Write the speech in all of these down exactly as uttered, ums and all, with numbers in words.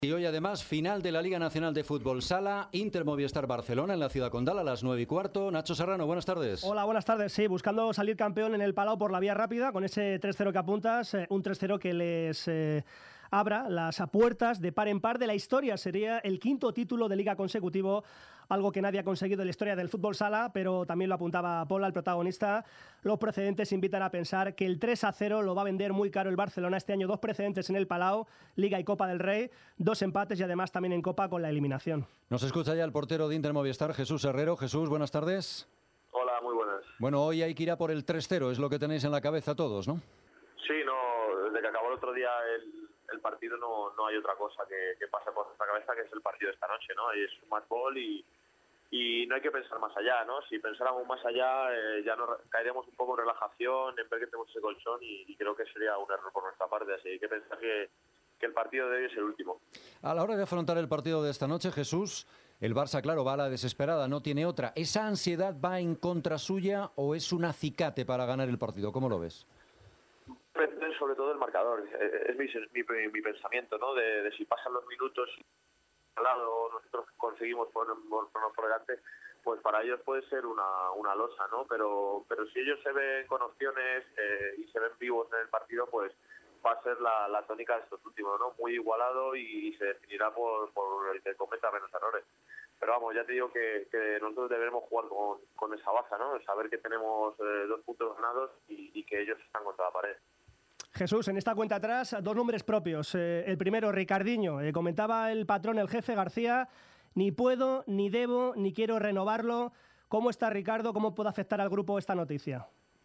Y hoy además, final de la Liga Nacional de Fútbol Sala, Inter Movistar Barcelona en la Ciudad Condal a las nueve y cuarto. Nacho Serrano, buenas tardes. Hola, buenas tardes. Sí, buscando salir campeón en el Palau por la vía rápida, con ese tres cero que apuntas, eh, un tres cero que les eh, abra las puertas de par en par de la historia. Sería el quinto título de Liga consecutivo, algo que nadie ha conseguido en la historia del fútbol sala, pero también lo apuntaba Pola, el protagonista. Los precedentes invitan a pensar que el tres a cero lo va a vender muy caro el Barcelona. Este año dos precedentes en el Palau, Liga y Copa del Rey, dos empates y además también en Copa con la eliminación. Nos escucha ya el portero de Inter Movistar, Jesús Herrero. Jesús, buenas tardes. Hola, muy buenas. Bueno, hoy hay que ir a por el tres cero, es lo que tenéis en la cabeza todos, ¿no? Sí, no, desde que acabó el otro día el, el partido no, no hay otra cosa que, que pase por nuestra cabeza, que es el partido de esta noche, ¿no? Y es un match ball y, y no hay que pensar más allá, ¿no? Si pensáramos más allá eh, ya nos caeríamos un poco en relajación, en ver que tenemos ese colchón y, y creo que sería un error por nuestra parte, así que hay que pensar que, que el partido de hoy es el último. A la hora de afrontar el partido de esta noche, Jesús, el Barça, claro, va a la desesperada, no tiene otra. ¿Esa ansiedad va en contra suya o es un acicate para ganar el partido? ¿Cómo lo ves? Depende sobre todo del marcador, es mi, mi, mi pensamiento, ¿no? De, de si pasan los minutos y al lado nosotros conseguimos ponernos por, por, por delante, pues para ellos puede ser una, una losa, ¿no? Pero, pero si ellos se ven con opciones eh, y se ven vivos en el partido, pues va a ser la, la tónica de estos últimos, ¿no? Muy igualado y, y se definirá por, por el que cometa menos errores. Pero vamos, ya te digo que, que nosotros debemos jugar con, con esa baza, ¿no? Saber que tenemos eh, dos puntos ganados y, y que ellos están contra la pared. Jesús, en esta cuenta atrás, dos nombres propios. Eh, el primero, Ricardinho. Eh, comentaba el patrón, el jefe García, ni puedo, ni debo, ni quiero renovarlo. ¿Cómo está Ricardo? ¿Cómo puede afectar al grupo esta noticia?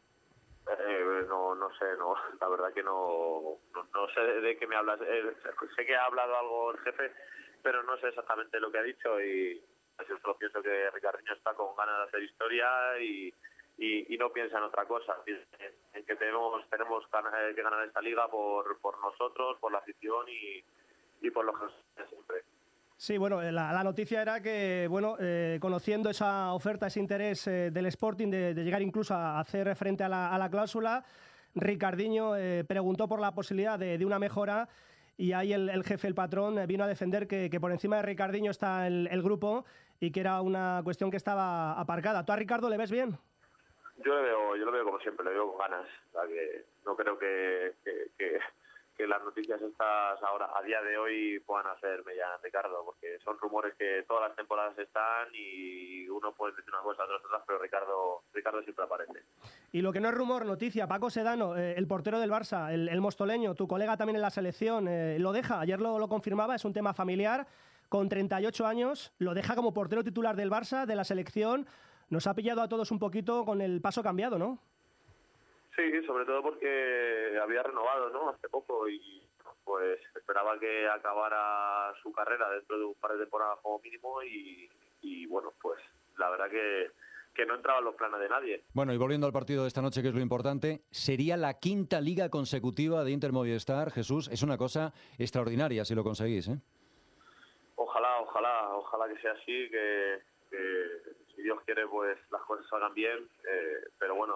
Eh, no, no sé, no, la verdad que no, no, no sé de qué me hablas. Eh, sé que ha hablado algo el jefe, pero no sé exactamente lo que ha dicho y yo solo pienso que Ricardinho está con ganas de hacer historia y, y, y no piensa en otra cosa, en, en que tenemos tenemos que ganar esta liga por, por nosotros, por la afición y, y por los que siempre. Sí, bueno, la, la noticia era que, bueno, eh, conociendo esa oferta, ese interés eh, del Sporting de, de llegar incluso a hacer frente a la, a la cláusula, Ricardinho eh, preguntó por la posibilidad de, de una mejora y ahí el, el jefe, el patrón, vino a defender que, que por encima de Ricardinho está el, el grupo y que era una cuestión que estaba aparcada. ¿Tú a Ricardo le ves bien? Yo lo veo, yo lo veo como siempre, lo veo con ganas. O sea, que no creo que, que, que, que las noticias estas ahora, a día de hoy, puedan hacerme ya Ricardo, porque son rumores que todas las temporadas están y uno puede decir una cosa, otras otras, pero Ricardo, Ricardo siempre aparece. Y lo que no es rumor, noticia, Paco Sedano, eh, el portero del Barça, el, el mostoleño, tu colega también en la selección, eh, lo deja, ayer lo, lo confirmaba, es un tema familiar, con treinta y ocho años, lo deja como portero titular del Barça, de la selección. Nos ha pillado a todos un poquito con el paso cambiado, ¿no? Sí, sobre todo porque había renovado, ¿no? Hace poco y pues esperaba que acabara su carrera dentro de un par de temporadas como mínimo y, y bueno, pues la verdad que, que no entraba en los planes de nadie. Bueno, y volviendo al partido de esta noche, que es lo importante, sería la quinta liga consecutiva de Inter Movistar. Jesús, es una cosa extraordinaria si lo conseguís, ¿eh? Ojalá, ojalá, ojalá que sea así, que, que si Dios quiere pues las cosas salgan bien, eh, pero bueno,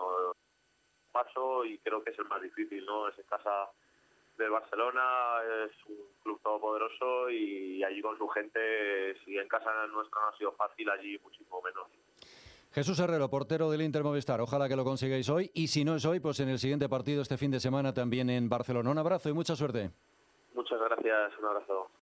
paso y creo que es el más difícil, ¿no? Es en casa del Barcelona, es un club todopoderoso y allí con su gente, si en casa nuestra no ha sido fácil, allí muchísimo menos. Jesús Herrero, portero del Inter Movistar, ojalá que lo consigáis hoy y si no es hoy, pues en el siguiente partido este fin de semana también en Barcelona. Un abrazo y mucha suerte. Muchas gracias, un abrazo.